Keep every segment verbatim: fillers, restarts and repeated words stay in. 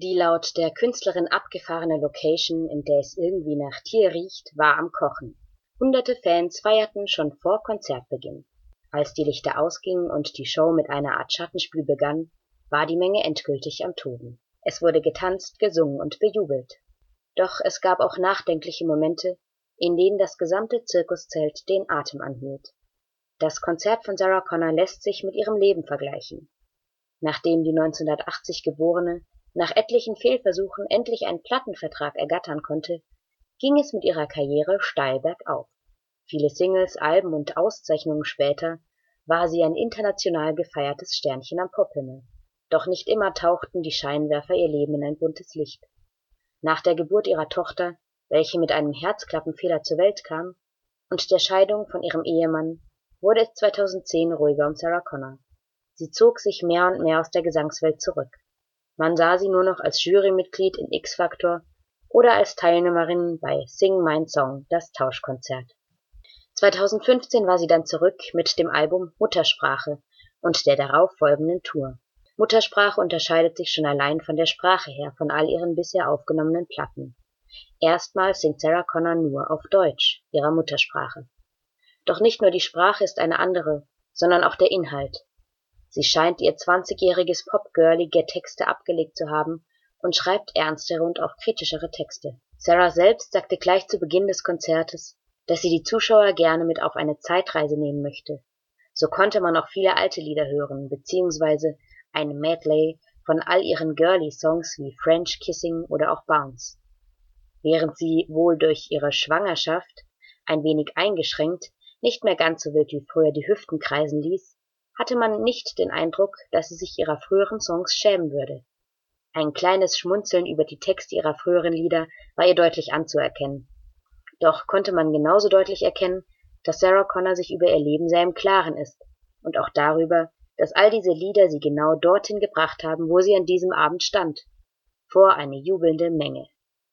Die laut der Künstlerin abgefahrene Location, in der es irgendwie nach Tier riecht, war am Kochen. Hunderte Fans feierten schon vor Konzertbeginn. Als die Lichter ausgingen und die Show mit einer Art Schattenspiel begann, war die Menge endgültig am Toben. Es wurde getanzt, gesungen und bejubelt. Doch es gab auch nachdenkliche Momente, in denen das gesamte Zirkuszelt den Atem anhielt. Das Konzert von Sarah Connor lässt sich mit ihrem Leben vergleichen. Nachdem die neunzehnhundertachtzig Geborene nach etlichen Fehlversuchen endlich einen Plattenvertrag ergattern konnte, ging es mit ihrer Karriere steil bergauf. Viele Singles, Alben und Auszeichnungen später war sie ein international gefeiertes Sternchen am Pophimmel. Doch nicht immer tauchten die Scheinwerfer ihr Leben in ein buntes Licht. Nach der Geburt ihrer Tochter, welche mit einem Herzklappenfehler zur Welt kam, und der Scheidung von ihrem Ehemann, wurde es zweitausendzehn ruhiger um Sarah Connor. Sie zog sich mehr und mehr aus der Gesangswelt zurück. Man sah sie nur noch als Jurymitglied in X-Factor oder als Teilnehmerin bei Sing Mein Song, das Tauschkonzert. zweitausendfünfzehn war sie dann zurück mit dem Album Muttersprache und der darauf folgenden Tour. Muttersprache unterscheidet sich schon allein von der Sprache her von all ihren bisher aufgenommenen Platten. Erstmals singt Sarah Connor nur auf Deutsch, ihrer Muttersprache. Doch nicht nur die Sprache ist eine andere, sondern auch der Inhalt. Sie scheint ihr zwanzigjähriges pop-girlige Texte abgelegt zu haben und schreibt ernstere und auch kritischere Texte. Sarah selbst sagte gleich zu Beginn des Konzertes, dass sie die Zuschauer gerne mit auf eine Zeitreise nehmen möchte. So konnte man auch viele alte Lieder hören, beziehungsweise ein Medley von all ihren Girly-Songs wie French Kissing oder auch Bounce. Während sie, wohl durch ihre Schwangerschaft ein wenig eingeschränkt, nicht mehr ganz so wild wie früher die Hüften kreisen ließ, hatte man nicht den Eindruck, dass sie sich ihrer früheren Songs schämen würde. Ein kleines Schmunzeln über die Texte ihrer früheren Lieder war ihr deutlich anzuerkennen. Doch konnte man genauso deutlich erkennen, dass Sarah Connor sich über ihr Leben sehr im Klaren ist und auch darüber, dass all diese Lieder sie genau dorthin gebracht haben, wo sie an diesem Abend stand, vor eine jubelnde Menge.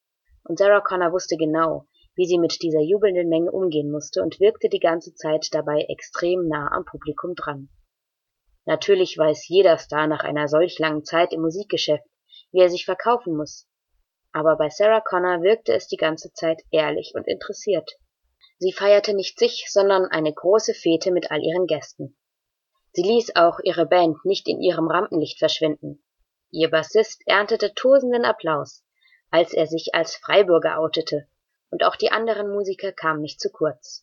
Und Sarah Connor wusste genau, wie sie mit dieser jubelnden Menge umgehen musste und wirkte die ganze Zeit dabei extrem nah am Publikum dran. Natürlich weiß jeder Star nach einer solch langen Zeit im Musikgeschäft, wie er sich verkaufen muss. Aber bei Sarah Connor wirkte es die ganze Zeit ehrlich und interessiert. Sie feierte nicht sich, sondern eine große Fete mit all ihren Gästen. Sie ließ auch ihre Band nicht in ihrem Rampenlicht verschwinden. Ihr Bassist erntete tosenden Applaus, als er sich als Freiburger outete, und auch die anderen Musiker kamen nicht zu kurz.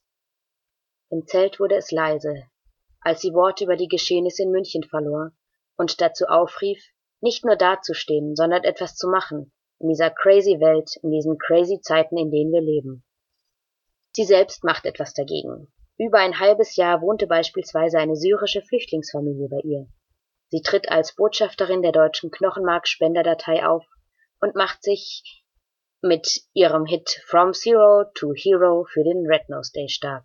Im Zelt wurde es leise, als sie Worte über die Geschehnisse in München verlor und dazu aufrief, nicht nur dazustehen, sondern etwas zu machen, in dieser crazy Welt, in diesen crazy Zeiten, in denen wir leben. Sie selbst macht etwas dagegen. Über ein halbes Jahr wohnte beispielsweise eine syrische Flüchtlingsfamilie bei ihr. Sie tritt als Botschafterin der deutschen Knochenmarkspenderdatei auf und macht sich mit ihrem Hit From Zero to Hero für den Red Nose Day stark.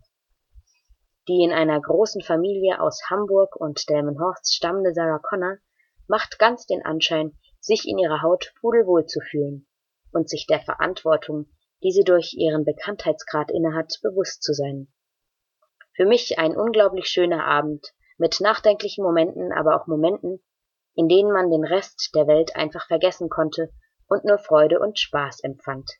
Die in einer großen Familie aus Hamburg und Delmenhorst stammende Sarah Connor macht ganz den Anschein, sich in ihrer Haut pudelwohl zu fühlen und sich der Verantwortung, die sie durch ihren Bekanntheitsgrad innehat, bewusst zu sein. Für mich ein unglaublich schöner Abend, mit nachdenklichen Momenten, aber auch Momenten, in denen man den Rest der Welt einfach vergessen konnte und nur Freude und Spaß empfand.